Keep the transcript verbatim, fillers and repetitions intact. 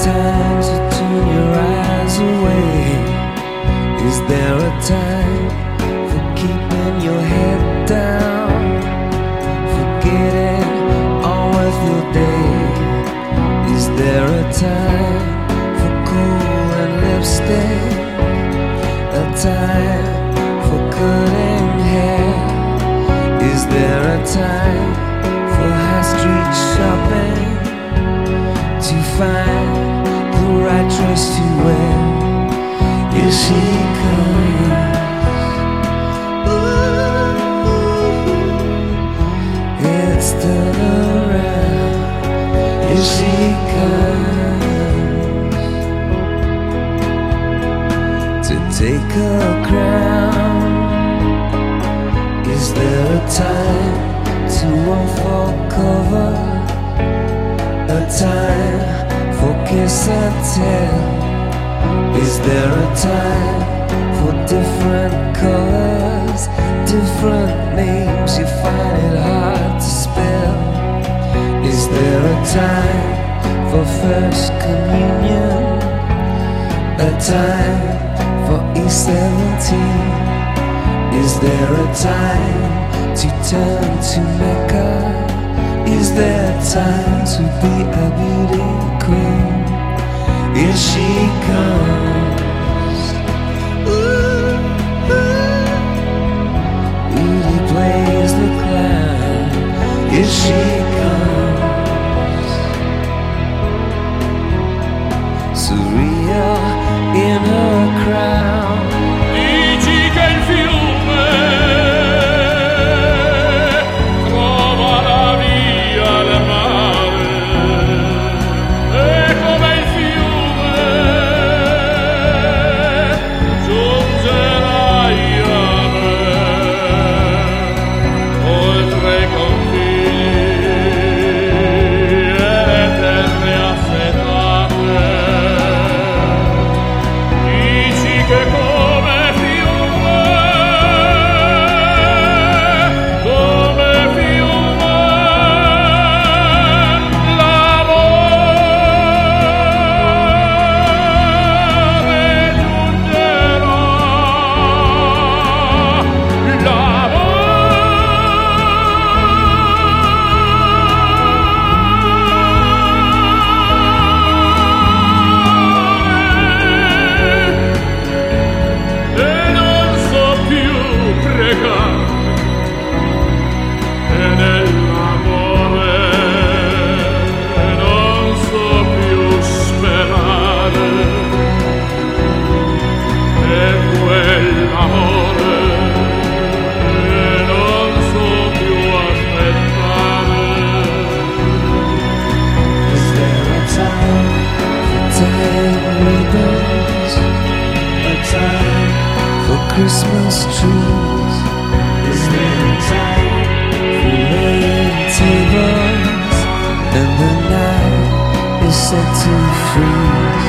time to turn your eyes away? Is there a time for keeping your head down, forgetting all of your day? Is there a time for cool and lipstick, a time for cutting hair? Is there a time for high street shopping, to find the right dress to wear? Here she comes, ooh, it's turned around. Here she comes to take her crown. Is there a time to unfold cover, a time for kiss and tell? Is there a time for different colors, different names you find it hard to spell? Is there a time for first communion, a time for E seventeen? Is there a time to turn to Mecca? Is there time to be a beauty queen? Here she comes, ooh, ooh. Beauty plays the clown. Here she comes, surreal in her crown. Dici che il fiume trova la via al mare, e come il fiume giungerai a me, oltre i confini e le terre assetate. Dici che come fiume, come fiume, l'amore giungerà, l'amore, e non so più pregare, e nell'amore non so più sperare, e quell'amore non so più aspettare. Is there a time for tying ribbons, a time for Christmas trees? Is there a time for laying tables, and the night is set to freeze?